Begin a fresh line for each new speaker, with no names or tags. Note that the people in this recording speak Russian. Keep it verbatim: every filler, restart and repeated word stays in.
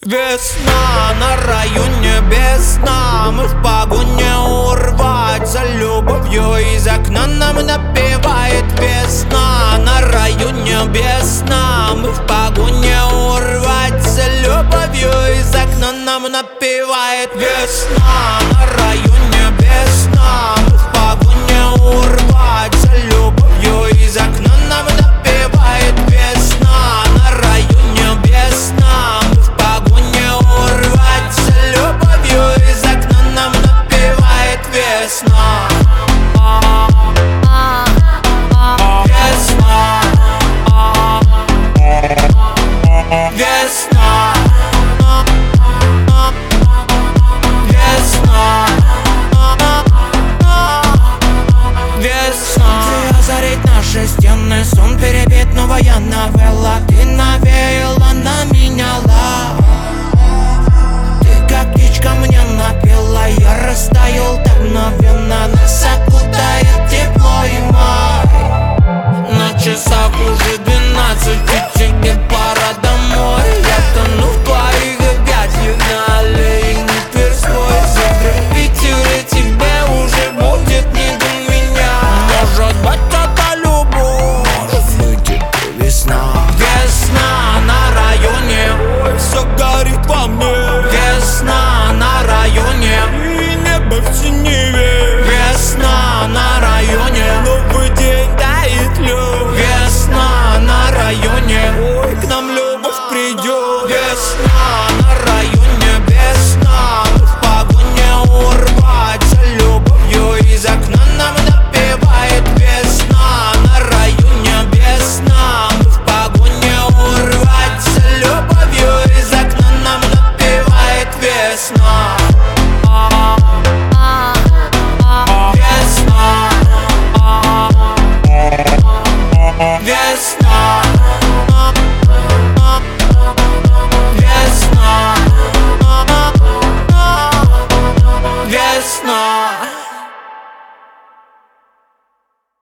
Весна на районе без сна, мы в погоне урвать за любовью. Из окна нам напевает весна. На районе без сна, мы в погоне урвать за любовью. Из окна нам напевает весна. На районе без сна, мы в погоне урвать за любовью. Из окна нам напевает весна. На районе без сна, мы в погоне урвать за любовью. Из окна нам напевает весна. Весна. Весна. Весна. Весна. Ты озарить наши стены, сон перебит, новая новелла. Ты навеяла, наменяла. Ты как птичка мне напела, я растаял так мгновенно. Нас окутает тепло и май. На часах уже двенадцать, и тебе пора домой. Я тону в твоих объятиях на аллее Тверской. Закрыть или тебе уже будет не до меня. Может быть, это любовь, может быть, это весна. Весна на районе, ой, все горит во мне. Весна на районе, и небо в синеве. Весна на районе, новый день дает лед. Весна на районе, ой, к нам любовь придет. Весна на районе, весна, мы в погоне урвать за любовью. Из окна нам напевает весна. На районе весна, мы в погоне урвать за любовью. Из окна нам напевает весна. Весна. Весна. Весна.